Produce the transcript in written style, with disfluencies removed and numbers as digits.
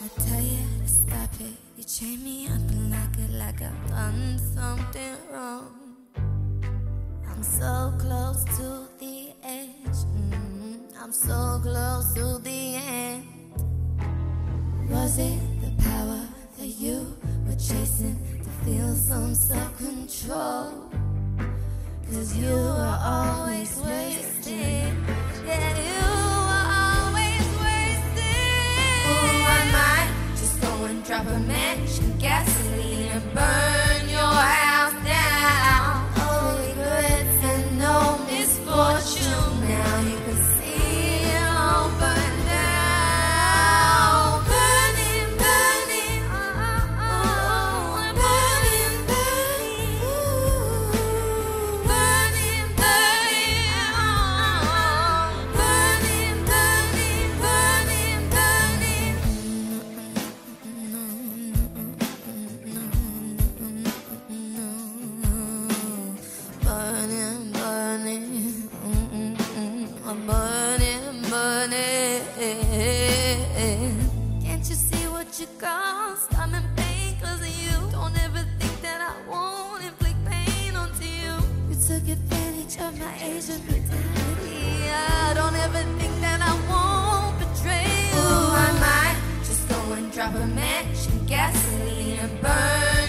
I tell you to stop it. You chain me up like I've done something wrong. I'm so close to the edge. I'm so close to the end. Was it the power that you were chasing to feel some self-control? 'Cause you were always wasted. Yeah, you were always wasted. Oh, I might just go and drop a match and gasoline and burn your house down. No regrets and no misfortune. Now you can see it all burn down. Burning, burning, oh, burning, burning, ooh. Burning, burning, oh, burning, burning, burning, burning. Burning, burning, I'm burning, burning. Can't you see what you caused? I'm in pain 'cause of you. Don't ever think that I won't inflict pain onto you. You took advantage of my age of brutality. I don't ever think that I won't betray you. Ooh, I might just go and drop a match and gasoline and burn